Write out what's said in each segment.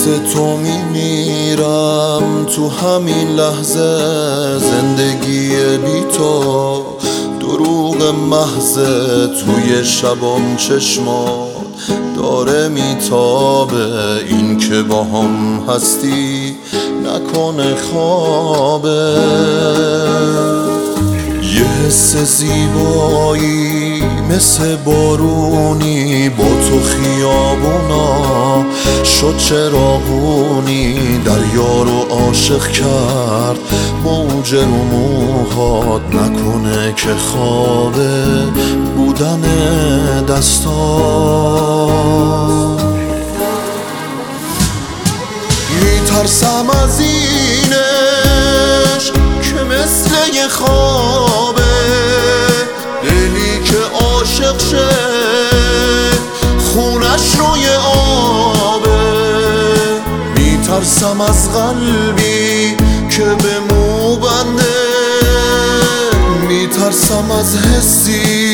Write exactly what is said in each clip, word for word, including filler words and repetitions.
مثل تو میمیرم تو همین لحظه. زندگی بی تو دروغ محضه، توی شبام چشمات داره میتابه. این که با هم هستی نکنه خوابه. یه حس زیبایی مثل بارونی با تو خیابونا شد چراغونی. دریا رو عاشق کرد موج رو موهات، نکنه که خوابه بودن دستات. میترسم از اینش که مثل یه خوابه، دلی که عاشق شه خونش روی آبه. میترسم از قلبی که به مو بنده، میترسم از حسی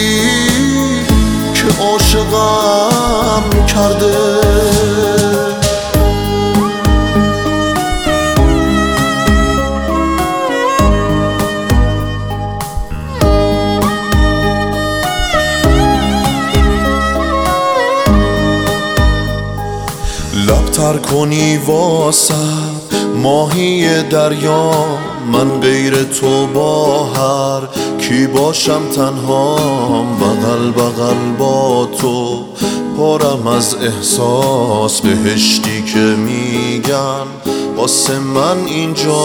که عاشقم کرده. لبتر کنی واسه ماهی دریا، من غیر تو با هر کی باشم تنهام. بغل بغل با تو پارم از احساس، بهشتی که میگن واسه من اینجاست.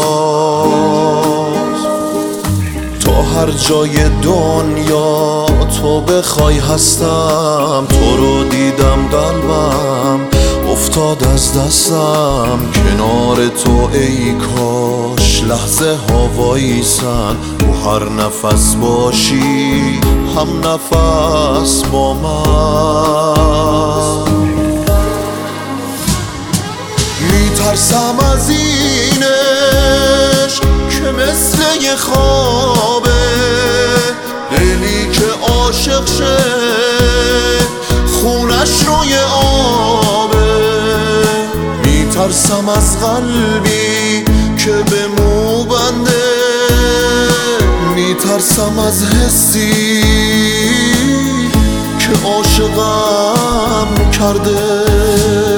تا هر جای دنیا تو بخوای هستم، تو رو دیدم قلبم افتاد از دستم. کنار تو ای کاش لحظه ها وایسن، تو هر نفس باشی هم نفس با من. میترسم از اینش که مثل یه خوابه، دلی که عاشق شه خونش روی آبه. میترسم از قلبی که به مو بنده، میترسم از حسی که عاشقم کرده.